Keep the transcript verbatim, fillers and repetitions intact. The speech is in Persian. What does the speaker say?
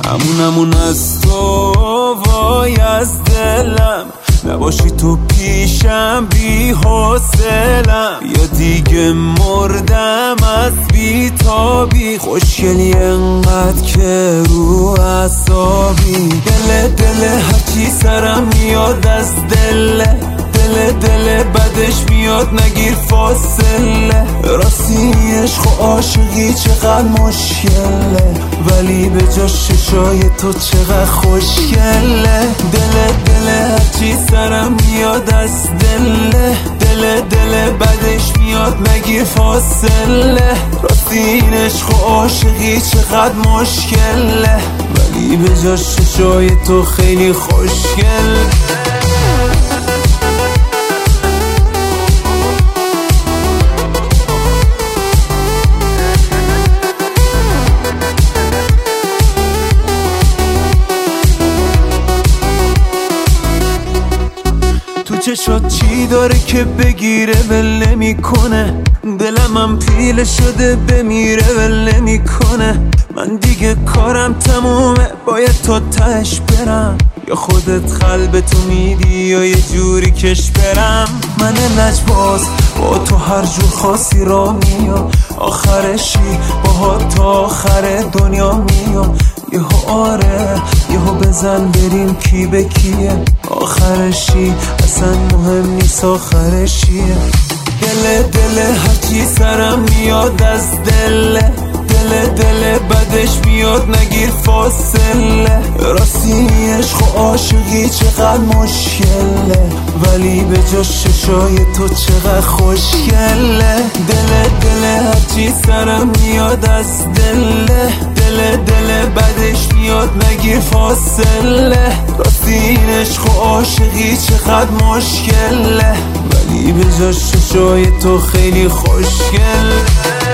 همون همون از تو وای از دلم، نباشی تو پیشم بی حوصلم، یا دیگه مردم از بی تابی. خوشگلی انقدر که رو اعصابی، دل دل هرچی سرم میاد از دله، دل دل بدش میاد نگیر فاصله. راستی عشق و عاشقی چقدر مشکله، ولی به جا ششای تو چقدر خوشگله. دل دل هرچی سرم میاد از دله، دل دل بدش میاد نگیر فاصله. راستی این عشق و عاشقی چقدر مشکله، ولی به جا ششای تو خیلی خوشگله. چشات چی داره که بگیره ول نمیکنه، دلم هم پیله شده بمیره ول نمیکنه. من دیگه کارم تمومه، باید تا تهش برم، یا خودت قلب تو میدی یا یه جوری کش برم. من لجباز با تو هر جور خاصی را میام، آخرشی با تا آخر دنیا میام. یهو آره یهو بزن بریم کی به کیه، آخرشی اصلا مهم نیست آخرشیه. دل دل هرچی سرم میاد از دله، دل دل بدش میاد نگیر فاصله. راستی عشق و عاشقی چقدر مشکله، ولی به جا ششای تو چقدر خوشگله. دل دل هرچی سرم میاد از دله، دل دل بدش میاد نگیر فاصله. راستی این عشق و عاشقی چقدر مشکله، ولی به جا ششای تو خیلی خوشگله.